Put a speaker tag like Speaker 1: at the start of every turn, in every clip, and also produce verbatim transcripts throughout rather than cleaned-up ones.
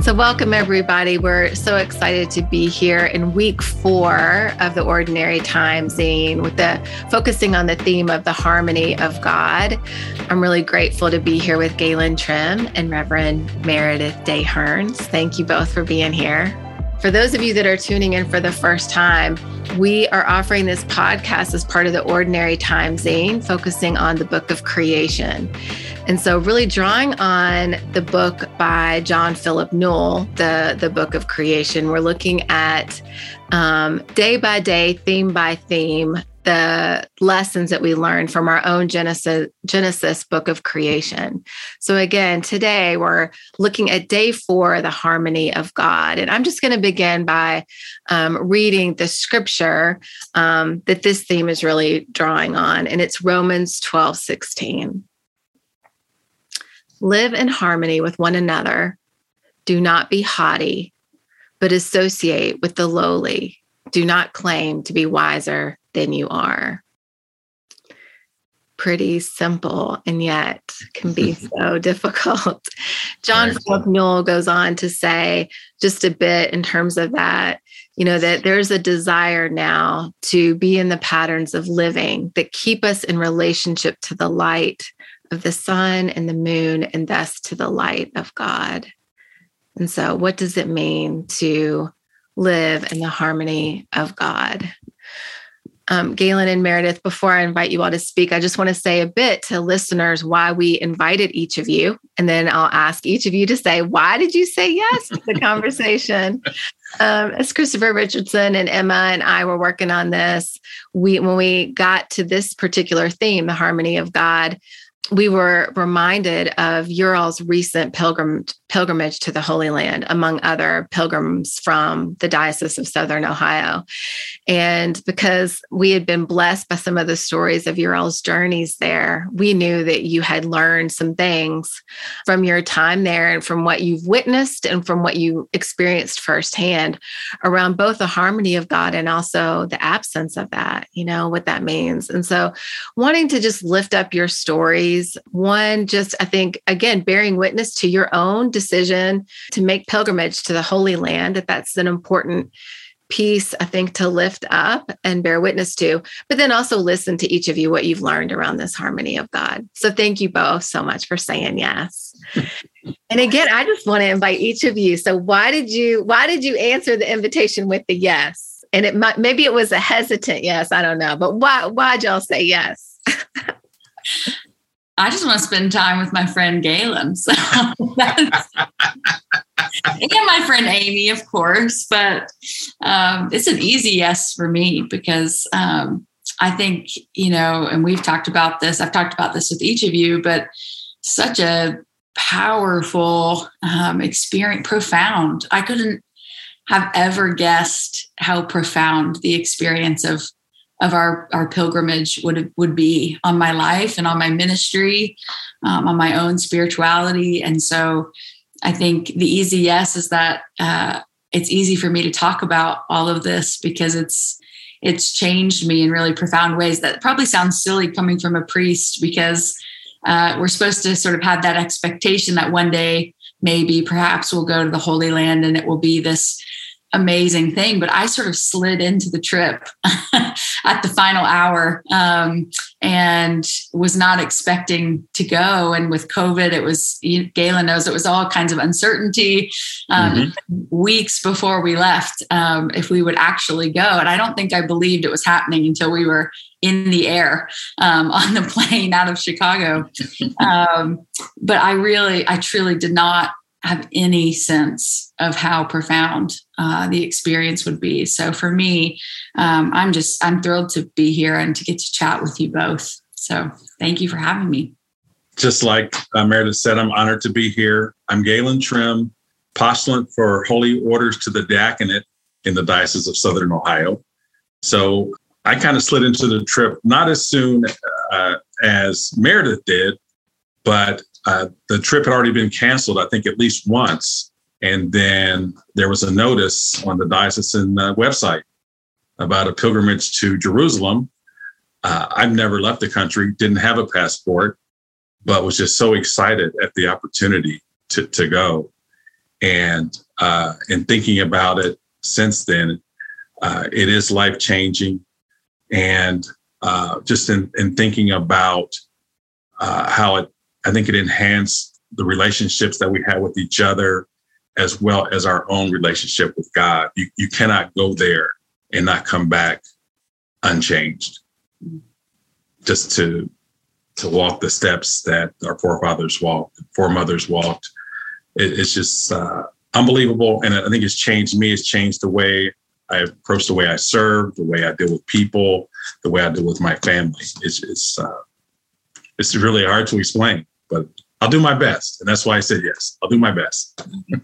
Speaker 1: So welcome, everybody. We're so excited to be here in week four of the Ordinary Time Zine with the focusing on the theme of the harmony of God. I'm really grateful to be here with Galen Trim and Reverend Meredith Day Hearns. Thank you both for being here. For those of you that are tuning in for the first time, we are offering this podcast as part of the Ordinary Time Zine, focusing on the book of creation. And so really drawing on the book by John Philip Newell, the, the book of creation, we're looking at um, day by day, theme by theme, the lessons that we learned from our own Genesis, Genesis book of creation. So again, today we're looking at day four, the harmony of God. And I'm just going to begin by um, reading the scripture um, that this theme is really drawing on. And it's Romans twelve sixteen. Live in harmony with one another. Do not be haughty, but associate with the lowly. Do not claim to be wiser than you are. Pretty simple, and yet can be so difficult. John Philip Newell goes on to say just a bit in terms of that, you know, that there's a desire now to be in the patterns of living that keep us in relationship to the light of the sun and the moon, and thus to the light of God. And so what does it mean to live in the harmony of God? Um, Galen and Meredith, before I invite you all to speak, I just want to say a bit to listeners why we invited each of you. And then I'll ask each of you to say, why did you say yes to the conversation? Um, as Christopher Richardson and Emma and I were working on this, we when we got to this particular theme, the harmony of God, we were reminded of your all's recent pilgrim, pilgrimage to the Holy Land, among other pilgrims from the Diocese of Southern Ohio. And because we had been blessed by some of the stories of your all's journeys there, we knew that you had learned some things from your time there and from what you've witnessed and from what you experienced firsthand around both the harmony of God and also the absence of that, you know, what that means. And so wanting to just lift up your stories. One, just, I think, again, bearing witness to your own decision to make pilgrimage to the Holy Land, that that's an important piece, I think, to lift up and bear witness to, but then also listen to each of you, what you've learned around this harmony of God. So thank you both so much for saying yes. And again, I just want to invite each of you. So why did you, why did you answer the invitation with the yes? And it might, maybe it was a hesitant yes, I don't know, but why, why'd y'all say yes?
Speaker 2: I just want to spend time with my friend Galen. So that's, and my friend Amy, of course, but um, it's an easy yes for me because um, I think, you know, and we've talked about this, I've talked about this with each of you, but such a powerful um, experience, profound. I couldn't have ever guessed how profound the experience of of our, our pilgrimage would would be on my life and on my ministry, um, on my own spirituality. And so I think the easy yes is that uh, it's easy for me to talk about all of this because it's it's changed me in really profound ways. That probably sounds silly coming from a priest because uh, we're supposed to sort of have that expectation that one day maybe perhaps we'll go to the Holy Land and it will be this amazing thing, but I sort of slid into the trip at the final hour um, and was not expecting to go. And with COVID, it was, Galen knows, it was all kinds of uncertainty um, mm-hmm. weeks before we left um, if we would actually go. And I don't think I believed it was happening until we were in the air um, on the plane out of Chicago. Um, but I really, I truly did not have any sense of how profound uh, the experience would be. So for me, um, I'm just, I'm thrilled to be here and to get to chat with you both. So thank you for having me.
Speaker 3: Just like uh, Meredith said, I'm honored to be here. I'm Galen Trim, postulant for Holy Orders to the Diaconate in the Diocese of Southern Ohio. So I kind of slid into the trip, not as soon uh, as Meredith did, but Uh, the trip had already been canceled, I think, at least once. And then there was a notice on the diocesan uh, website about a pilgrimage to Jerusalem. Uh, I've never left the country, didn't have a passport, but was just so excited at the opportunity to, to go. And uh, in thinking about it since then, uh, it is life changing. And uh, just in, in thinking about uh, how it, I think it enhanced the relationships that we had with each other, as well as our own relationship with God. You, you cannot go there and not come back unchanged. Just to to walk the steps that our forefathers walked, foremothers walked. It, it's just uh, unbelievable. And I think it's changed me. It's changed the way I approach the way I serve, the way I deal with people, the way I deal with my family. It's it's, uh, it's really hard to explain, but I'll do my best. And that's why I said yes. I'll do my best.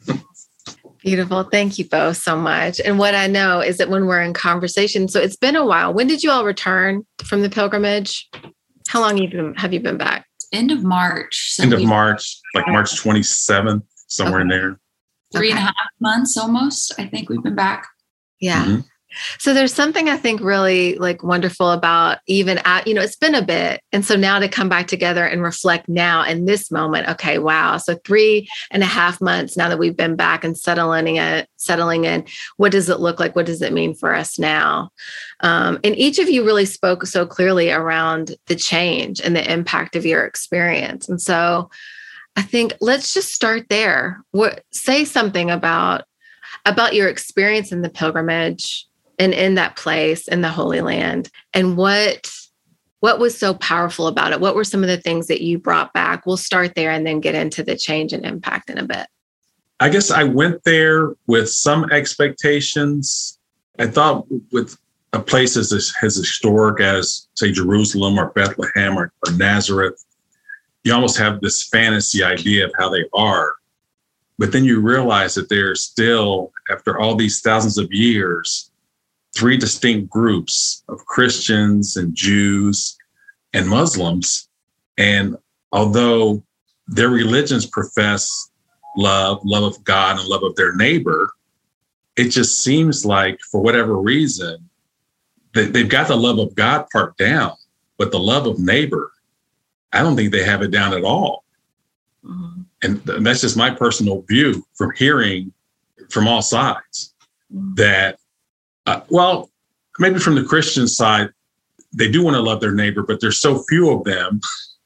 Speaker 1: Beautiful. Thank you both so much. And what I know is that when we're in conversation, so it's been a while. When did you all return from the pilgrimage? How long have you been, have you been back?
Speaker 2: End of March. So
Speaker 3: End of March, like March twenty-seventh, somewhere
Speaker 1: Okay.
Speaker 3: in there.
Speaker 2: Three
Speaker 1: Okay.
Speaker 2: and a half months almost. I think we've been back.
Speaker 1: Yeah.
Speaker 3: Mhm.
Speaker 1: So there's something I think really like wonderful about even at, you know, it's been a bit. And so now to come back together and reflect now in this moment, okay, wow. So three and a half months now that we've been back and settling it, settling in, what does it look like? What does it mean for us now? Um, and each of you really spoke so clearly around the change and the impact of your experience. And so I think let's just start there. What, say something about, about your experience in the pilgrimage and in that place in the Holy Land, and what what was so powerful about it? What were some of the things that you brought back? We'll start there and then get into the change and impact in a bit.
Speaker 3: I guess I went there with some expectations. I thought with a place as, as historic as, say, Jerusalem or Bethlehem or, or Nazareth, you almost have this fantasy idea of how they are. But then you realize that there's still, after all these thousands of years, three distinct groups of Christians and Jews and Muslims. And although their religions profess love, love of God and love of their neighbor, it just seems like for whatever reason, that they've got the love of God part down, but the love of neighbor, I don't think they have it down at all. Mm-hmm. And th- that's just my personal view from hearing from all sides mm-hmm. that Uh, well, maybe from the Christian side, they do want to love their neighbor, but there's so few of them,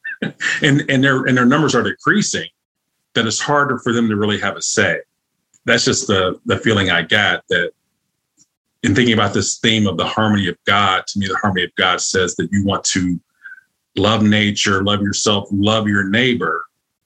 Speaker 3: and and their and their numbers are decreasing, that it's harder for them to really have a say. That's just the the feeling I got. That in thinking about this theme of the harmony of God, to me, the harmony of God says that you want to love nature, love yourself, love your neighbor,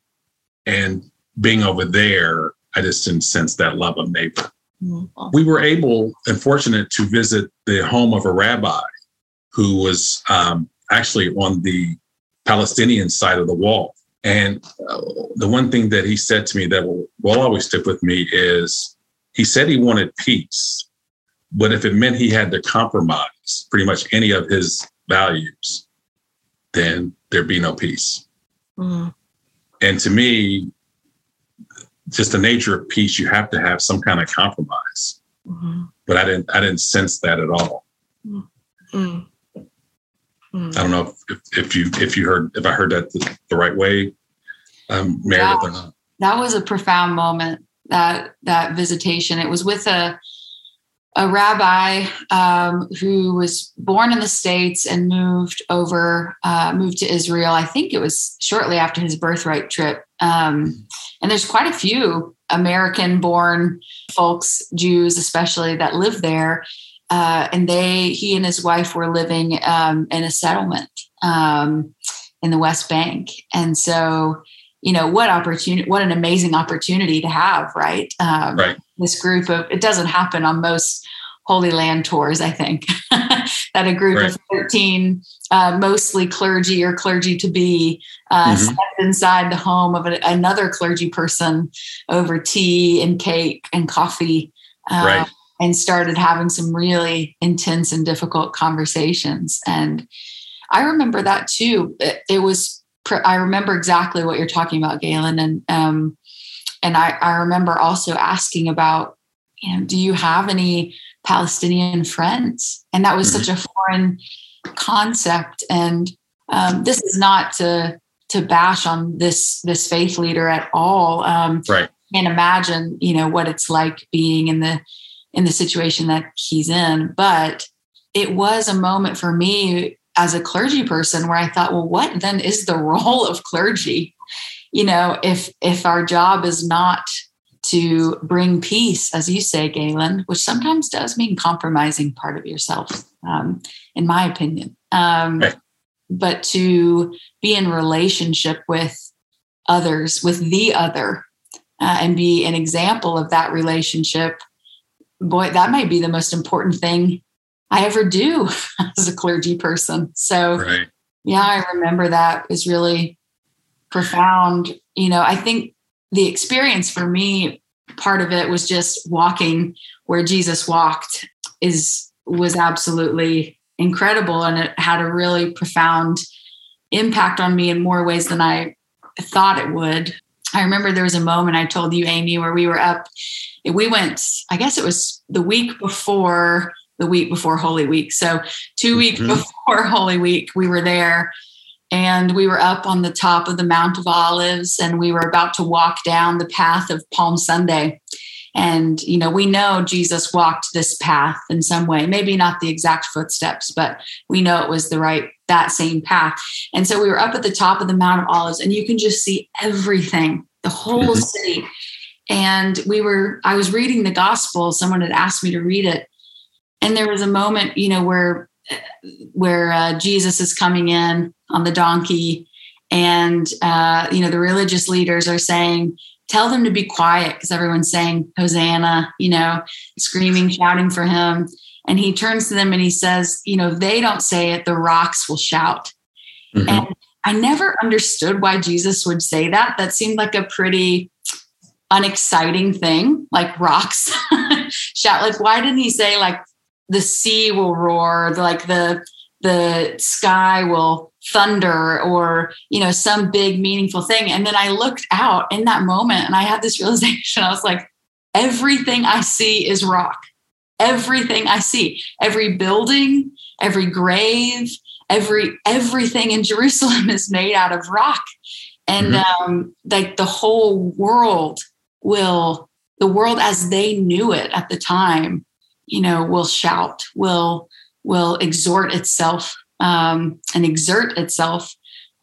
Speaker 3: and being over there, I just didn't sense that love of neighbor. We were able and fortunate to visit the home of a rabbi who was um, actually on the Palestinian side of the wall. And uh, the one thing that he said to me that will, will always stick with me is he said he wanted peace, but if it meant he had to compromise pretty much any of his values, then there'd be no peace. Mm-hmm. And to me, just the nature of peace, you have to have some kind of compromise. Mm-hmm. But I didn't I didn't sense that at all. Mm-hmm. I don't know if, if you if you heard if I heard that the, the right way, um, Meredith,
Speaker 2: that,
Speaker 3: or not.
Speaker 2: That was a profound moment, that that visitation. It was with a a rabbi um, who was born in the States and moved over, uh, moved to Israel. I think it was shortly after his birthright trip. Um, and there's quite a few American-born folks, Jews especially, that live there. Uh, and they, he and his wife were living um, in a settlement um, in the West Bank. And so, you know, what opportunity, what an amazing opportunity to have, right? Um,
Speaker 3: right.
Speaker 2: This group of, it doesn't happen on most Holy Land tours, I think, that a group right. of thirteen, uh, mostly clergy or clergy to be, uh, mm-hmm. stepped inside the home of a, another clergy person over tea and cake and coffee, uh,
Speaker 3: right.
Speaker 2: and started having some really intense and difficult conversations. And I remember that too. It, it was, I remember exactly what you're talking about, Galen. And, um, and I, I remember also asking about, you know, do you have any Palestinian friends? And that was mm-hmm. such a foreign concept. And um, this is not to to bash on this this faith leader at all. Um,
Speaker 3: right.
Speaker 2: can't imagine, you know, what it's like being in the in the situation that he's in. But it was a moment for me as a clergy person where I thought, well, what then is the role of clergy? You know, if if our job is not to bring peace, as you say, Galen, which sometimes does mean compromising part of yourself, um, in my opinion, um, right. but to be in relationship with others, with the other, uh, and be an example of that relationship, boy, that might be the most important thing I ever do as a clergy person. So, right. yeah, I remember that was really profound. You know, I think the experience for me, part of it was just walking where Jesus walked is was absolutely incredible. And it had a really profound impact on me in more ways than I thought it would. I remember there was a moment I told you, Amy, where we were up, we went, I guess it was the week before the week before Holy Week. So two weeks mm-hmm. before Holy Week, we were there. And we were up on the top of the Mount of Olives, and we were about to walk down the path of Palm Sunday. And, you know, we know Jesus walked this path in some way, maybe not the exact footsteps, but we know it was the right, that same path. And so we were up at the top of the Mount of Olives, and you can just see everything, the whole mm-hmm. city. And we were, I was reading the gospel. Someone had asked me to read it. And there was a moment, you know, where where uh, Jesus is coming in on the donkey, and uh, you know, the religious leaders are saying, tell them to be quiet, because everyone's saying Hosanna, you know, screaming, shouting for him. And he turns to them and he says, you know, if they don't say it, the rocks will shout. Mm-hmm. And I never understood why Jesus would say that. That seemed like a pretty unexciting thing, like rocks shout. Like, why didn't he say like the sea will roar, like the the sky will thunder, or, you know, some big meaningful thing? And then I looked out in that moment and I had this realization. I was like, everything I see is rock. Everything I see, every building, every grave, every everything in Jerusalem is made out of rock. And mm-hmm. um, like the whole world will, the world as they knew it at the time, you know, will shout, will will exhort itself um, and exert itself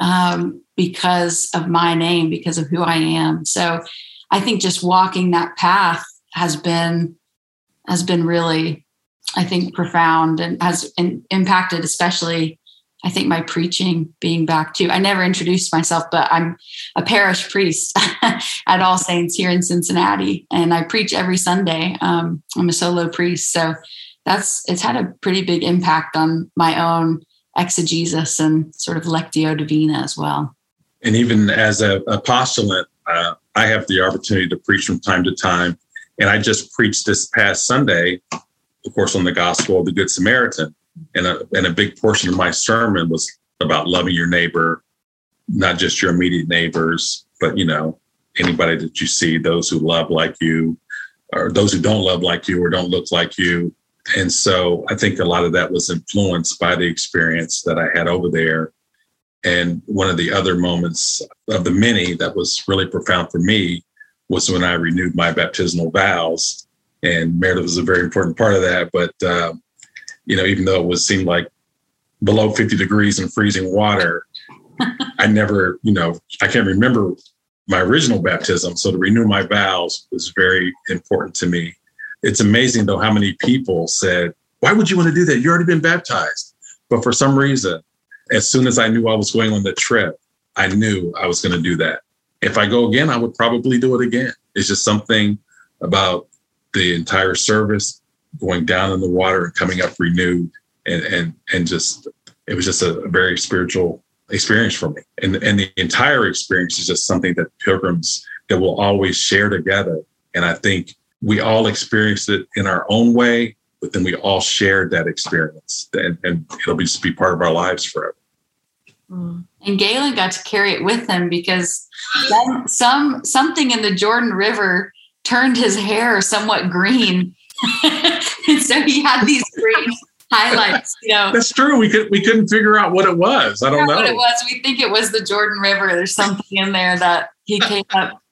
Speaker 2: um, because of my name, because of who I am. So I think just walking that path has been has been really, I think, profound, and has in, impacted, especially, I think, my preaching being back too. I never introduced myself, but I'm a parish priest at All Saints here in Cincinnati, and I preach every Sunday. Um, I'm a solo priest, so that's it's had a pretty big impact on my own exegesis and sort of Lectio Divina as well.
Speaker 3: And even as a, a postulant, uh, I have the opportunity to preach from time to time, and I just preached this past Sunday, of course, on the Gospel of the Good Samaritan. And a, and a big portion of my sermon was about loving your neighbor, not just your immediate neighbors, but, you know, anybody that you see, those who love like you, or those who don't love like you or don't look like you. And so I think a lot of that was influenced by the experience that I had over there. And one of the other moments of the many that was really profound for me was when I renewed my baptismal vows. And Meredith was a very important part of that. But, uh, you know, even though it was seemed like below fifty degrees and freezing water, I never, you know, I can't remember my original baptism. So to renew my vows was very important to me. It's amazing, though, how many people said, why would you want to do that? You already been baptized. But for some reason, as soon as I knew I was going on the trip, I knew I was going to do that. If I go again, I would probably do it again. It's just something about the entire service, going down in the water and coming up renewed, and and and just it was just a, a very spiritual experience for me. And and the entire experience is just something that pilgrims that will always share together. And I think we all experienced it in our own way, but then we all shared that experience, and, and it'll be just be part of our lives forever.
Speaker 2: And Galen got to carry it with him, because some, some something in the Jordan River turned his hair somewhat green. And so he had these green highlights, you know.
Speaker 3: That's true. We could we couldn't figure out what it was. I don't know
Speaker 2: what it was. We think it was the Jordan River. There's something in there that he came up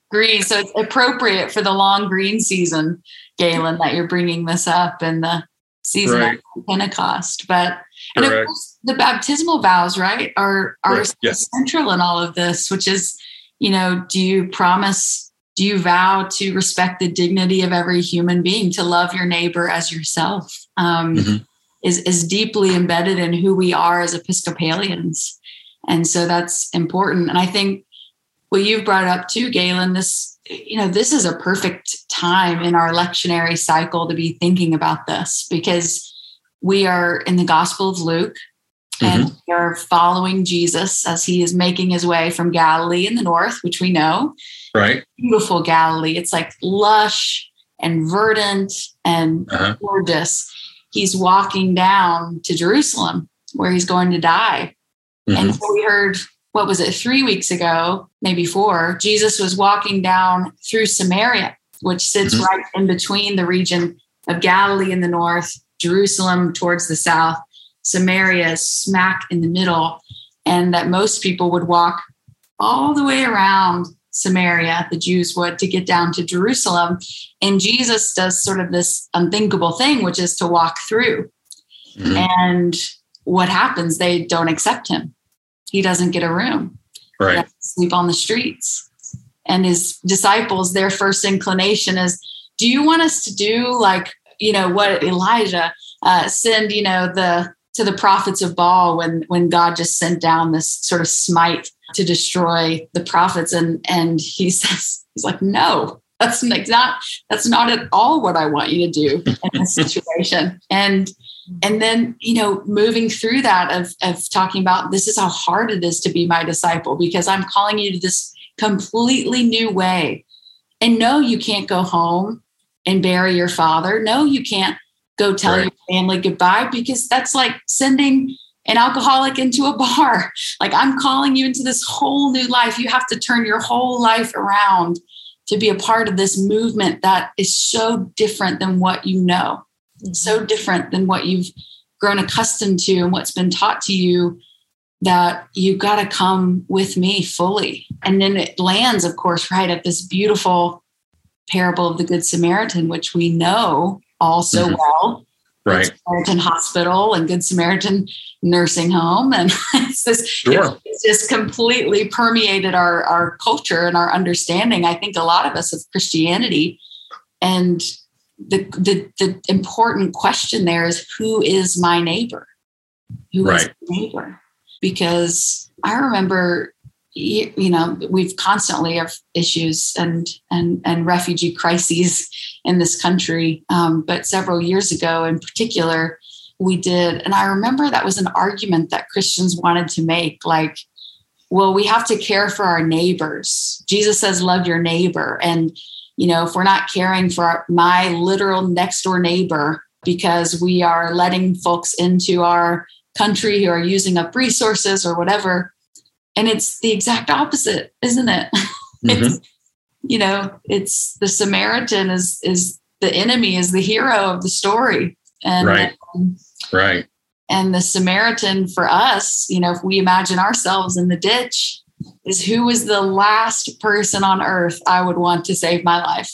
Speaker 2: green. So it's appropriate for the long green season, Galen, that you're bringing this up in the season
Speaker 3: Right.
Speaker 2: of Pentecost. But and of
Speaker 3: Correct.
Speaker 2: course, the baptismal vows, right, are are
Speaker 3: Right. Yes.
Speaker 2: central in all of this, which is, you know, do you promise, do you vow to respect the dignity of every human being, to love your neighbor as yourself? Um,
Speaker 3: Mhm.
Speaker 2: is is deeply embedded in who we are as Episcopalians. And so that's important. And I think what you've brought up too, Galen, this, you know, this is a perfect time in our lectionary cycle to be thinking about this, because we are in the Gospel of Luke and we are following Jesus as he is making his way from Galilee in the north, which we know,
Speaker 3: Right.
Speaker 2: beautiful Galilee. It's like lush and verdant and
Speaker 3: Uh-huh.
Speaker 2: gorgeous. He's walking down to Jerusalem where he's going to die.
Speaker 3: Mhm.
Speaker 2: And so we heard, what was it, three weeks ago, maybe four, Jesus was walking down through Samaria, which sits
Speaker 3: Mhm.
Speaker 2: right in between the region of Galilee in the north, Jerusalem towards the south, Samaria is smack in the middle, and that most people would walk all the way around Samaria, the Jews would, to get down to Jerusalem. And Jesus does sort of this unthinkable thing, which is to walk through.
Speaker 3: Mhm.
Speaker 2: And what happens? They don't accept him. He doesn't get a room. He
Speaker 3: Right.
Speaker 2: has to sleep on the streets. And his disciples, their first inclination is, do you want us to do like, you know, what Elijah uh, send, you know, the to the prophets of Baal when when God just sent down this sort of smite to destroy the prophets? And and he says, he's like, no, that's not that's not at all what I want you to do in this situation. And and then, you know, moving through that of of talking about, this is how hard it is to be my disciple, because I'm calling you to this completely new way. And no, you can't go home and bury your father. No, you can't go tell
Speaker 3: Right.
Speaker 2: your family goodbye, because that's like sending an alcoholic into a bar. Like, I'm calling you into this whole new life. You have to turn your whole life around to be a part of this movement that is so different than what you know, so different than what you've grown accustomed to and what's been taught to you, that you got to come with me fully. And then it lands, of course, right at this beautiful parable of the Good Samaritan, which we know all so
Speaker 3: Mhm.
Speaker 2: well.
Speaker 3: Right.
Speaker 2: Good Samaritan Hospital and Good Samaritan Nursing Home. And it's this,
Speaker 3: Sure.
Speaker 2: it's just completely permeated our, our culture and our understanding, I think, a lot of us, of Christianity. And the, the, the important question there is, who is my neighbor? Who is
Speaker 3: Right.
Speaker 2: my neighbor? Because I remember, you, you know, we've constantly have issues and and and refugee crises in this country. Um, but several years ago, in particular, we did, and I remember that was an argument that Christians wanted to make, like, well, we have to care for our neighbors. Jesus says, love your neighbor. And, you know, if we're not caring for our, my literal next door neighbor, because we are letting folks into our country who are using up resources or whatever. And it's the exact opposite, isn't it?
Speaker 3: Mhm.
Speaker 2: It's, you know, it's the Samaritan is, is the enemy, is the hero of the story. And,
Speaker 3: Right.
Speaker 2: um,
Speaker 3: Right.
Speaker 2: and the Samaritan for us, you know, if we imagine ourselves in the ditch, is who is the last person on earth I would want to save my life?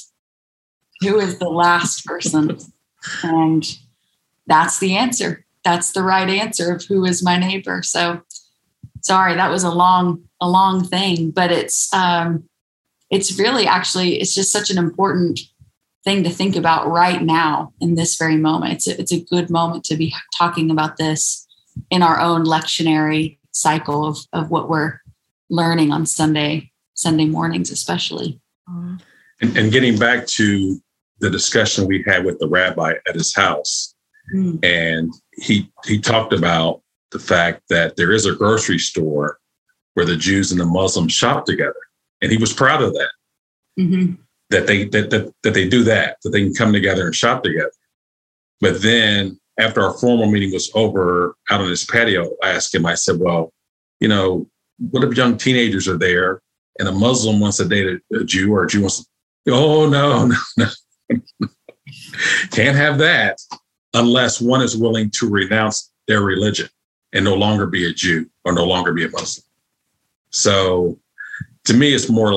Speaker 2: Who is the last person? And that's the answer. That's the right answer of who is my neighbor. So sorry, that was a long, a long thing, but it's, um, it's really actually, it's just such an important thing to think about right now in this very moment. It's a, it's a good moment to be talking about this in our own lectionary cycle of, of what we're learning on Sunday, Sunday mornings, especially.
Speaker 3: And, and getting back to the discussion we had with the rabbi at his house,
Speaker 2: Mm.
Speaker 3: and he he talked about the fact that there is a grocery store where the Jews and the Muslims shop together, and he was proud of that.
Speaker 2: Mm-hmm.
Speaker 3: That they that, that that they do that, that they can come together and shop together. But then after our formal meeting was over out on his patio, I asked him, I said, well, you know, what if young teenagers are there and a Muslim wants to date a, a Jew, or a Jew wants to, oh, no, no, no. Can't have that unless one is willing to renounce their religion and no longer be a Jew or no longer be a Muslim. So to me, it's more like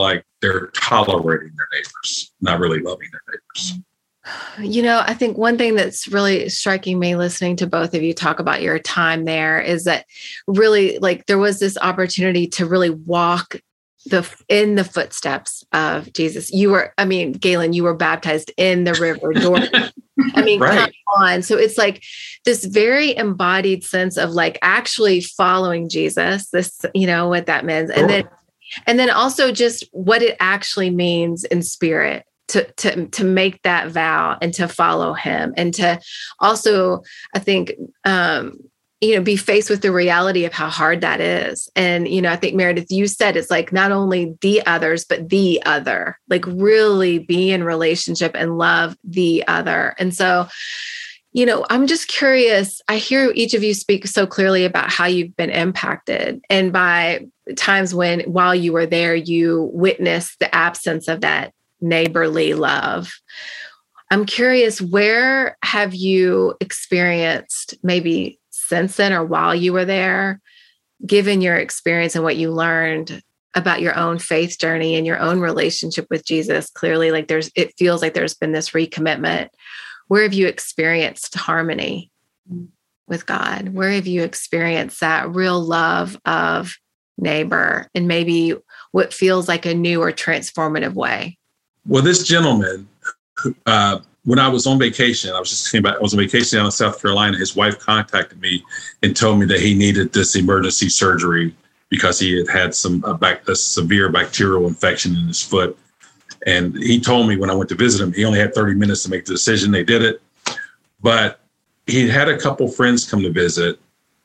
Speaker 3: they're tolerating their neighbors, not really loving their neighbors.
Speaker 1: You know, I think one thing that's really striking me listening to both of you talk about your time there is that really, like, there was this opportunity to really walk the in the footsteps of Jesus. You were, I mean, Galen, you were baptized in the river Jordan. I mean,
Speaker 3: Right.
Speaker 1: come on. So it's like this very embodied sense of like actually following Jesus, this, you know, what that means. And then, and then also just what it actually means in spirit to, to, to make that vow and to follow him. And to also, I think, um, you know, be faced with the reality of how hard that is. And, you know, I think Meredith, you said it's like not only the others, but the other, like really be in relationship and love the other. And so, you know, I'm just curious. I hear each of you speak so clearly about how you've been impacted. And by times when, while you were there, you witnessed the absence of that neighborly love. I'm curious, where have you experienced maybe since then or while you were there, given your experience and what you learned about your own faith journey and your own relationship with Jesus? Clearly, like there's, it feels like there's been this recommitment. Where have you experienced harmony with God? Where have you experienced that real love of neighbor in maybe what feels like a new or transformative way?
Speaker 3: Well, this gentleman, uh, when I was on vacation, I was just thinking about, I was on vacation down in South Carolina. His wife contacted me and told me that he needed this emergency surgery because he had had some a, back, a severe bacterial infection in his foot. And he told me when I went to visit him, he only had thirty minutes to make the decision. They did it. But he had a couple friends come to visit,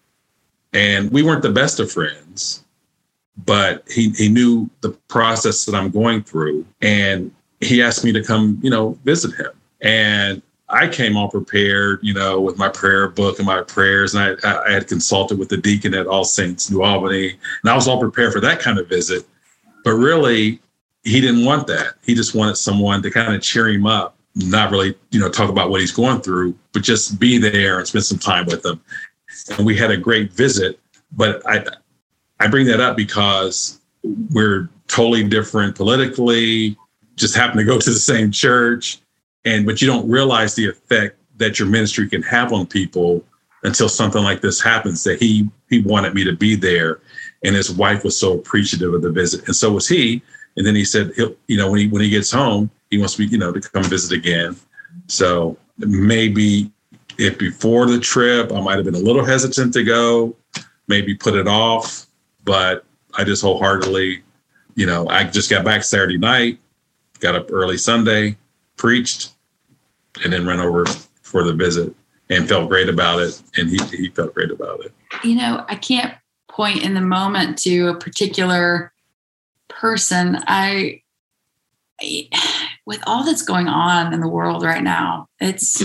Speaker 3: and we weren't the best of friends, but he, he knew the process that I'm going through. And he asked me to come, you know, visit him. And I came all prepared, you know, with my prayer book and my prayers. And I, I had consulted with the deacon at All Saints, New Albany. And I was all prepared for that kind of visit. But really, he didn't want that. He just wanted someone to kind of cheer him up, not really, you know, talk about what he's going through, but just be there and spend some time with him. And we had a great visit. But I, I bring that up because we're totally different politically, just happen to go to the same church. And but you don't realize the effect that your ministry can have on people until something like this happens, that he he wanted me to be there. And his wife was so appreciative of the visit. And so was he. And then he said, he'll, you know, when he when he gets home, he wants me, you know, to come visit again. So maybe if before the trip, I might have been a little hesitant to go, maybe put it off. But I just wholeheartedly, you know, I just got back Saturday night, got up early Sunday, preached, and then ran over for the visit and felt great about it. And he, he felt great about it.
Speaker 2: You know, I can't point in the moment to a particular person. I, I with all that's going on in the world right now, it's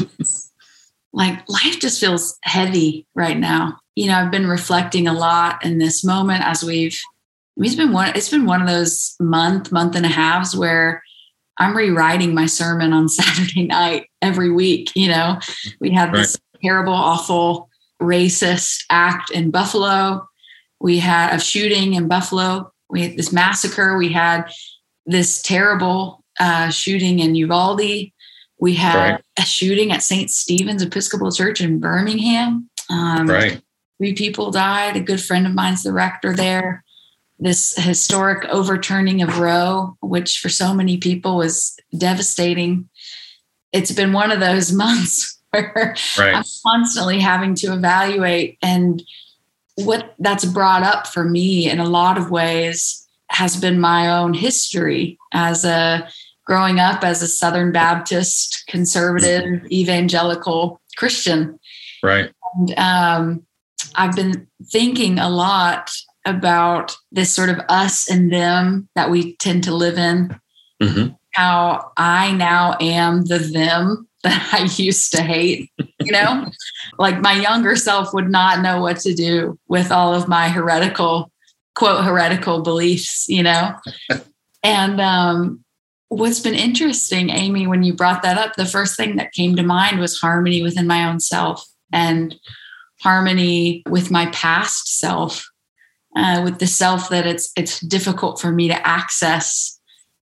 Speaker 2: like life just feels heavy right now. You know, I've been reflecting a lot in this moment as we've, I mean, it's been one, it's been one of those month, month and a halves where I'm rewriting my sermon on Saturday night every week. You know, we had this right. terrible, awful, racist act in Buffalo. We had a shooting in Buffalo. We had this massacre. We had this terrible uh, shooting in Uvalde. We had right. a shooting at Saint Stephen's Episcopal Church in Birmingham. Um, right. Three people died. A good friend of mine's the rector there. This historic overturning of Roe, which for so many people was devastating. It's been one of those months where right. I'm constantly having to evaluate. And what that's brought up for me in a lot of ways has been my own history as a growing up as a Southern Baptist, conservative, evangelical Christian.
Speaker 3: Right.
Speaker 2: And um, I've been thinking a lot about this sort of us and them that we tend to live in, mm-hmm. how I now am the them that I used to hate, you know, like my younger self would not know what to do with all of my heretical, quote, heretical beliefs, you know? And um, what's been interesting, Amy, when you brought that up, the first thing that came to mind was harmony within my own self and harmony with my past self. Uh, with the self that it's it's difficult for me to access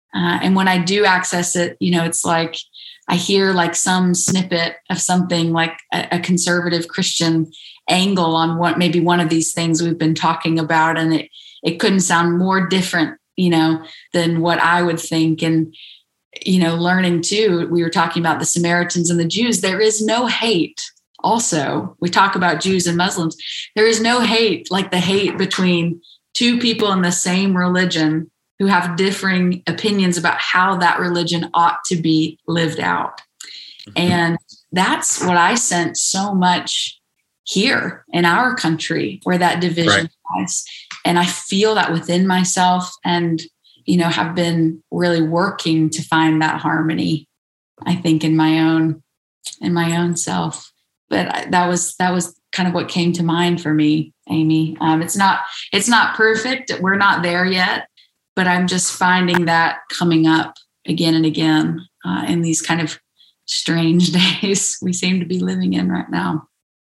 Speaker 2: Uh, and when I do access it, you know, it's like I hear like some snippet of something like a, a conservative Christian angle on what maybe one of these things we've been talking about. And it, it couldn't sound more different, you know, than what I would think. And, you know, learning too, we were talking about the Samaritans and the Jews. There is no hate. Also, we talk about Jews and Muslims. There is no hate like the hate between two people in the same religion who have differing opinions about how that religion ought to be lived out. And that's what I sense so much here in our country, where that division
Speaker 3: right.
Speaker 2: lies. And I feel that within myself, and, you know, have been really working to find that harmony, I think, in my own, in my own self. But that was, that was kind of what came to mind for me, Amy. Um, it's not, it's not perfect. We're not there yet, but I'm just finding that coming up again and again uh, in these kind of strange days we seem to be living in right now.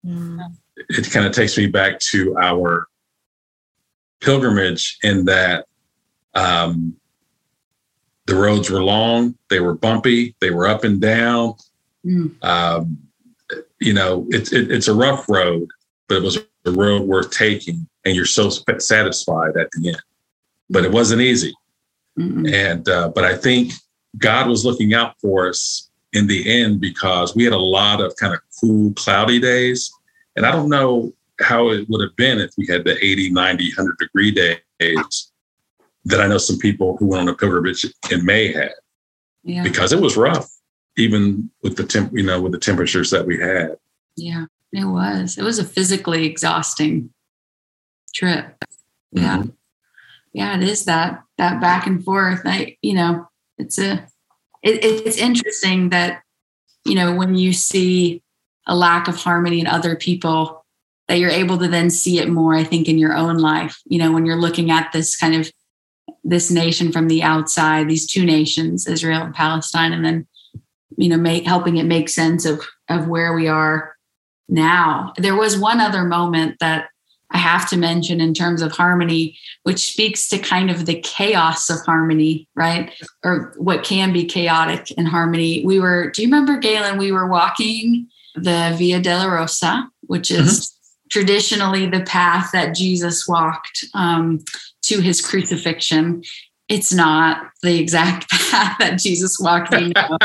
Speaker 3: It kind of takes me back to our pilgrimage in that um, the roads were long, they were bumpy, they were up and down.
Speaker 2: Mm.
Speaker 3: Um, you know, it's it, it's a rough road, but it was a road worth taking, and you're so satisfied at the end. But it wasn't easy. Mm-hmm. And uh, but I think God was looking out for us in the end, because we had a lot of kind of cool, cloudy days. And I don't know how it would have been if we had the eighty, ninety, one hundred degree days that I know some people who went on a pilgrimage in May had,
Speaker 2: yeah.
Speaker 3: because it was rough, even with the temp, you know, with the temperatures that we had.
Speaker 2: Yeah, it was. It was a physically exhausting trip. Yeah. Mm-hmm. Yeah, it is that, that back and forth. I, you know, it's a, it, it's interesting that, you know, when you see a lack of harmony in other people, that you're able to then see it more, I think, in your own life. You know, when you're looking at this kind of, this nation from the outside, these two nations, Israel and Palestine, and then, you know, make, helping it make sense of, of where we are now. There was one other moment that I have to mention in terms of harmony, which speaks to kind of the chaos of harmony, right? Or what can be chaotic in harmony. We were, do you remember, Galen, we were walking the Via Dolorosa, which is mm-hmm. traditionally the path that Jesus walked um, to his crucifixion. It's not the exact path that Jesus walked, you know,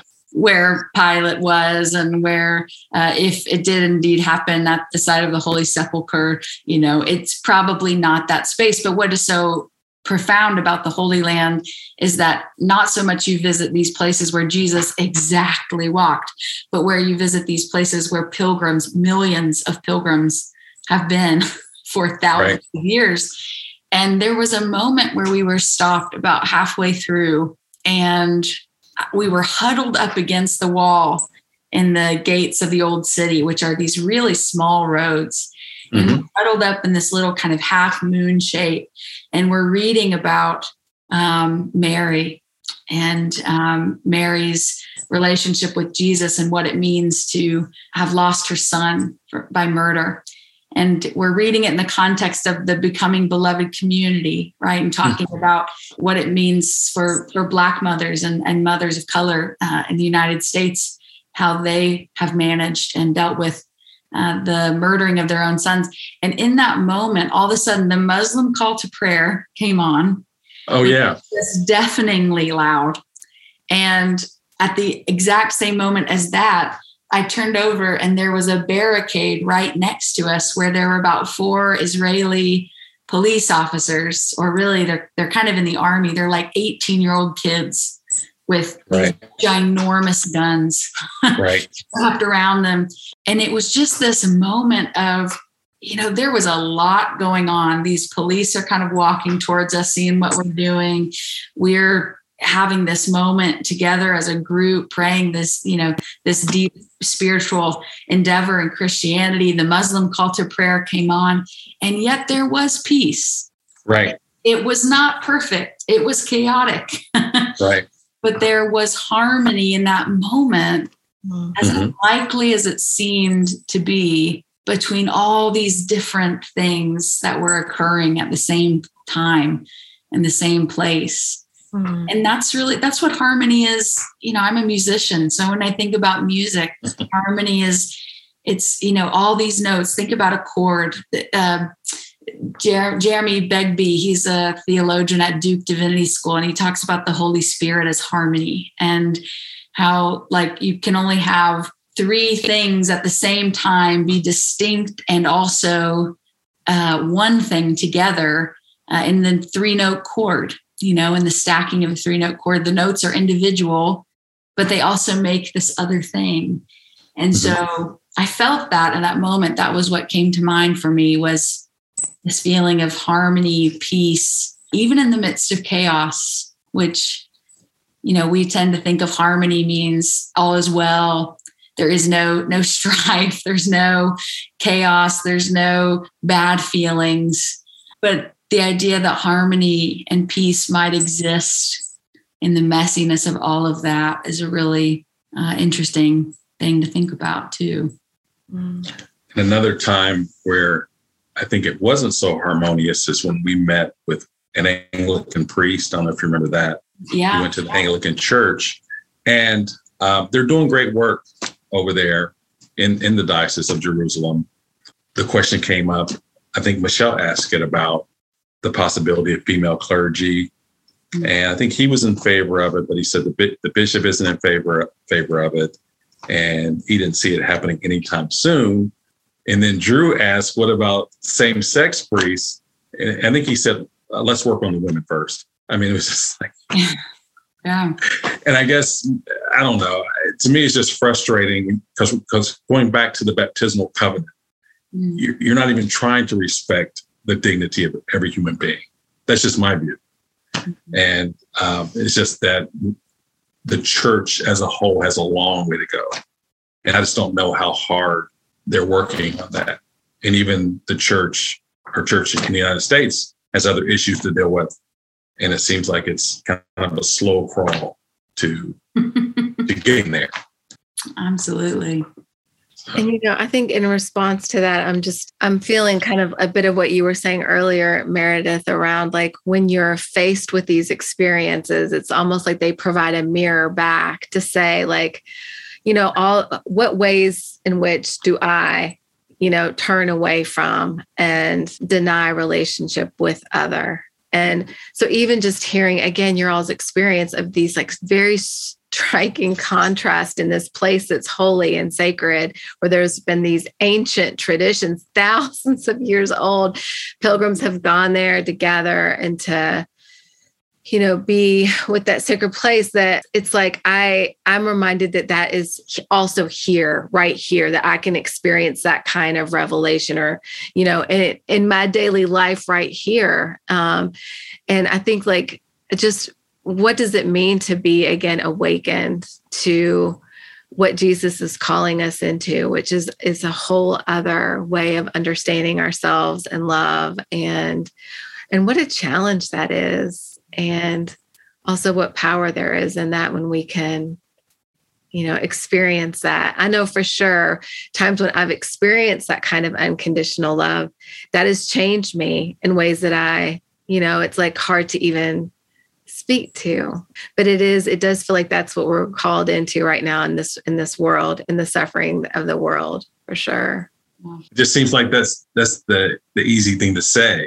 Speaker 2: where Pilate was, and where, uh, if it did indeed happen at the site of the Holy Sepulchre, you know, it's probably not that space. But what is so profound about the Holy Land is that not so much you visit these places where Jesus exactly walked, but where you visit these places where pilgrims, millions of pilgrims have been for thousands right. of years. And there was a moment where we were stopped about halfway through, and we were huddled up against the wall in the gates of the old city, which are these really small roads. Mm-hmm. And we're huddled up in this little kind of half moon shape. And we're reading about um, Mary and um, Mary's relationship with Jesus and what it means to have lost her son for, by murder. And we're reading it in the context of the Becoming Beloved community, right? And talking mm-hmm. about what it means for, for Black mothers and, and mothers of color uh, in the United States, how they have managed and dealt with uh, the murdering of their own sons. And in that moment, all of a sudden, the Muslim call to prayer came on.
Speaker 3: Oh, yeah.
Speaker 2: It's deafeningly loud. And at the exact same moment as that, I turned over and there was a barricade right next to us where there were about four Israeli police officers, or really they're they're kind of in the army. They're like eighteen-year-old kids with
Speaker 3: right.
Speaker 2: ginormous guns
Speaker 3: right.
Speaker 2: wrapped around them. And it was just this moment of, you know, there was a lot going on. These police are kind of walking towards us, seeing what we're doing. We're having this moment together as a group, praying this, you know, this deep spiritual endeavor in Christianity. The Muslim call to prayer came on, and yet there was peace.
Speaker 3: Right.
Speaker 2: It was not perfect. It was chaotic.
Speaker 3: Right.
Speaker 2: But there was harmony in that moment, mm-hmm. as unlikely as it seemed to be, between all these different things that were occurring at the same time in the same place. Mm. And that's really, that's what harmony is. You know, I'm a musician. So when I think about music, harmony is, it's, you know, all these notes. Think about a chord. Uh, Jer- Jeremy Begbie, he's a theologian at Duke Divinity School, and he talks about the Holy Spirit as harmony, and how like you can only have three things at the same time be distinct and also uh, one thing together uh, in the three note chord, you know, in the stacking of a three note chord. The notes are individual, but they also make this other thing. And so I felt that in that moment. That was what came to mind for me, was this feeling of harmony, peace, even in the midst of chaos, which, you know, we tend to think of harmony means all is well. There is no, no strife. There's no chaos. There's no bad feelings. But the idea that harmony and peace might exist in the messiness of all of that is a really uh, interesting thing to think about too.
Speaker 3: And another time where I think it wasn't so harmonious is when we met with an Anglican priest. I don't know if you remember that.
Speaker 2: Yeah.
Speaker 3: We went to the Anglican church, and uh, they're doing great work over there in, in the Diocese of Jerusalem. The question came up, I think Michelle asked it, about the possibility of female clergy. Mm-hmm. And I think he was in favor of it, but he said the, the bishop isn't in favor, favor of it. And he didn't see it happening anytime soon. And then Drew asked, what about same-sex priests? And I think he said, uh, let's work on the women first. I mean, it was just like,
Speaker 2: yeah.
Speaker 3: And I guess, I don't know, to me, it's just frustrating because because going back to the baptismal covenant, mm. you're, you're not even trying to respect the dignity of every human being. That's just my view. Mm-hmm. And um, it's just that the church as a whole has a long way to go. And I just don't know how hard they're working on that. And even the church, our church in the United States, has other issues to deal with. And it seems like it's kind of a slow crawl to, to getting there.
Speaker 2: Absolutely.
Speaker 1: And, you know, I think in response to that, I'm just, I'm feeling kind of a bit of what you were saying earlier, Meredith, around like when you're faced with these experiences, it's almost like they provide a mirror back to say like, you know, all what ways in which do I, you know, turn away from and deny relationship with other. And so even just hearing, again, your all's experience of these like very striking contrast in this place that's holy and sacred, where there's been these ancient traditions, thousands of years old. Pilgrims have gone there to gather and to, you know, be with that sacred place, that it's like, I, I'm reminded that that is also here, right here, that I can experience that kind of revelation or, you know, in, in my daily life right here. Um, and I think like, just what does it mean to be, again, awakened to what Jesus is calling us into, which is, is a whole other way of understanding ourselves and love, and, and what a challenge that is. And also what power there is in that when we can, you know, experience that. I know for sure times when I've experienced that kind of unconditional love, that has changed me in ways that I, you know, it's like hard to even speak to, but it is, it does feel like that's what we're called into right now in this, in this world, in the suffering of the world, for sure.
Speaker 3: It just seems like that's, that's the, the easy thing to say.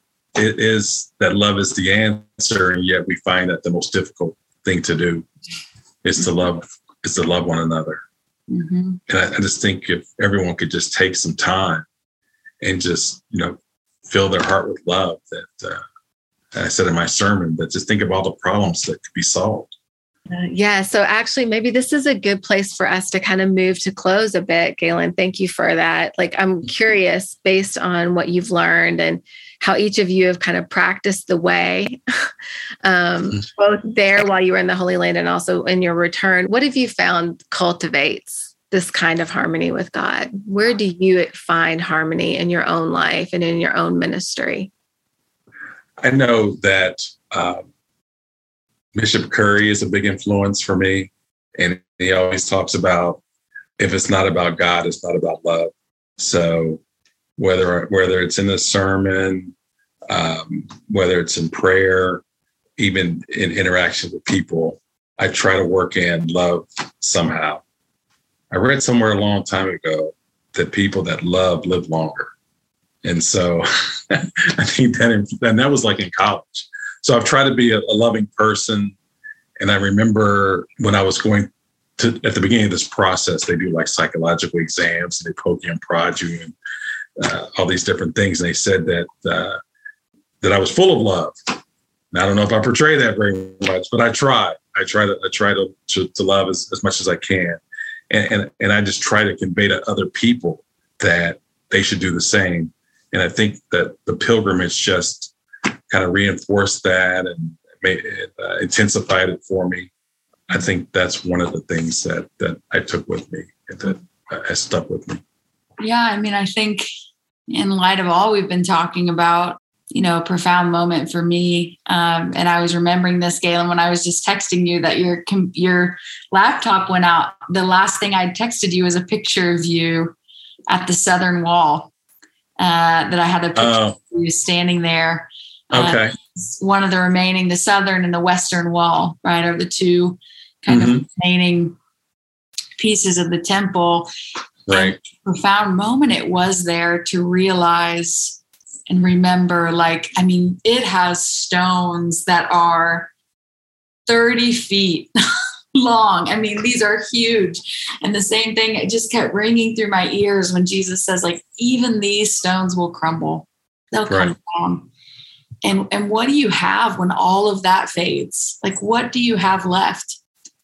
Speaker 3: It is that love is the answer, and yet we find that the most difficult thing to do is to love, is to love one another. Mm-hmm. And I, I just think if everyone could just take some time and just, you know, fill their heart with love, that uh, I said in my sermon, that just think of all the problems that could be solved.
Speaker 1: Uh, yeah. So actually, maybe this is a good place for us to kind of move to close a bit. Galen, thank you for that. Like, I'm curious, based on what you've learned and how each of you have kind of practiced the way, um, both there while you were in the Holy Land and also in your return. What have you found cultivates this kind of harmony with God? Where do you find harmony in your own life and in your own ministry?
Speaker 3: I know that um, Bishop Curry is a big influence for me. And he always talks about, if it's not about God, it's not about love. So whether whether it's in the sermon, um, whether it's in prayer, even in interaction with people, I try to work in love somehow. I read somewhere a long time ago that people that love live longer. And so I think that, and that was like in college. So I've tried to be a, a loving person. And I remember when I was going to, at the beginning of this process, they do like psychological exams and they poke you and prod you and uh, all these different things. And they said that, uh, that I was full of love. And I don't know if I portray that very much, but I try. I try to I try to to, to love as, as much as I can, and, and and I just try to convey to other people that they should do the same. And I think that the pilgrimage just kind of reinforced that and made it, uh, intensified it for me. I think that's one of the things that that I took with me and that uh, has stuck with me.
Speaker 2: Yeah, I mean, I think in light of all we've been talking about, you know, a profound moment for me. Um, and I was remembering this, Galen, when I was just texting you that your your laptop went out. The last thing I texted you was a picture of you at the southern wall. Uh, that I had a picture
Speaker 3: oh.
Speaker 2: of you standing there.
Speaker 3: Okay.
Speaker 2: Uh, one of the remaining, the southern and the western wall, right, are the two kind mm-hmm. of remaining pieces of the temple.
Speaker 3: Right.
Speaker 2: And profound moment it was there to realize and remember, like, I mean, it has stones that are thirty feet long. I mean, these are huge. And the same thing, it just kept ringing through my ears when Jesus says, like, even these stones will crumble. They'll come right. down. And, and what do you have when all of that fades? Like, what do you have left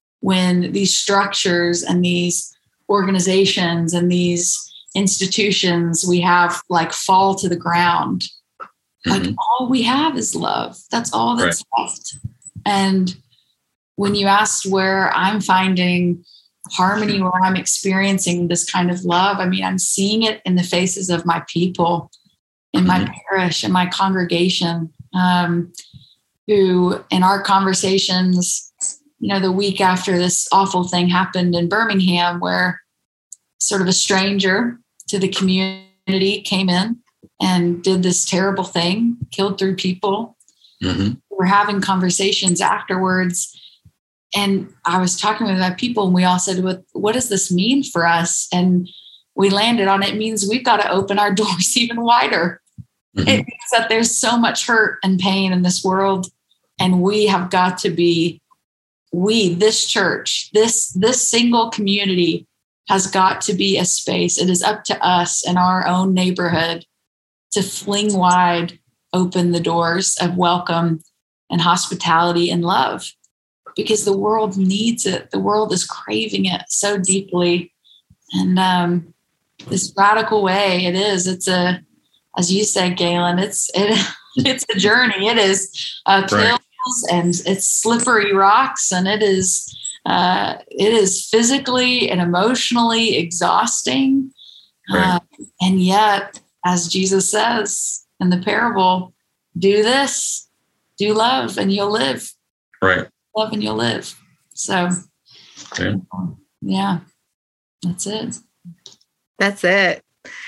Speaker 2: when these structures and these organizations and these institutions we have like fall to the ground? Like mm-hmm. all we have is love. That's all that's right. left. And when you asked where I'm finding harmony, where I'm experiencing this kind of love, I mean, I'm seeing it in the faces of my people, in my mm-hmm. parish, in my congregation, um, who in our conversations, you know, the week after this awful thing happened in Birmingham, where sort of a stranger to the community came in and did this terrible thing, killed three people. Mm-hmm. We're having conversations afterwards. And I was talking with my people and we all said, what, what does this mean for us? And we landed on it means we've got to open our doors even wider. Mm-hmm. It means that there's so much hurt and pain in this world. And we have got to be, we, this church, this, this single community has got to be a space. It is up to us in our own neighborhood to fling wide open the doors of welcome and hospitality and love, because the world needs it. The world is craving it so deeply. And um, this radical way it is, it's a, as you said, Galen, it's, it, it's a journey. It is uh, hills right. and it's slippery rocks, and it is, Uh, it is physically and emotionally exhausting. Right. Uh, and yet, as Jesus says in the parable, do this, do love, and you'll live.
Speaker 3: Right.
Speaker 2: Love and you'll live. So,
Speaker 3: yeah,
Speaker 2: yeah that's it.
Speaker 1: That's it.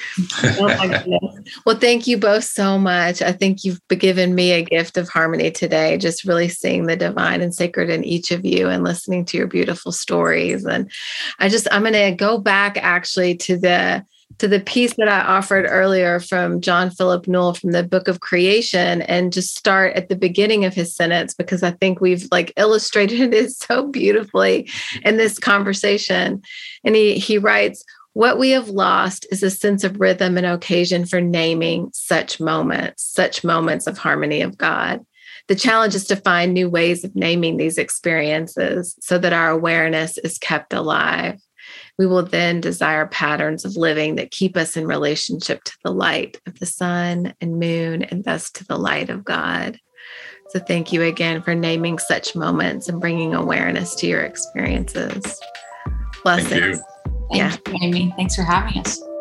Speaker 1: Oh my goodness. Well, thank you both so much. I think you've given me a gift of harmony today, just really seeing the divine and sacred in each of you and listening to your beautiful stories. And I just, I'm going to go back actually to the to the piece that I offered earlier from John Philip Newell from the Book of Creation, and just start at the beginning of his sentence, because I think we've like illustrated it so beautifully in this conversation. And he he writes, "What we have lost is a sense of rhythm and occasion for naming such moments, such moments of harmony of God. The challenge is to find new ways of naming these experiences so that our awareness is kept alive. We will then desire patterns of living that keep us in relationship to the light of the sun and moon, and thus to the light of God." So thank you again for naming such moments and bringing awareness to your experiences. Blessings.
Speaker 3: Thank you.
Speaker 2: Thank yeah. you, Amy. Thanks for having us.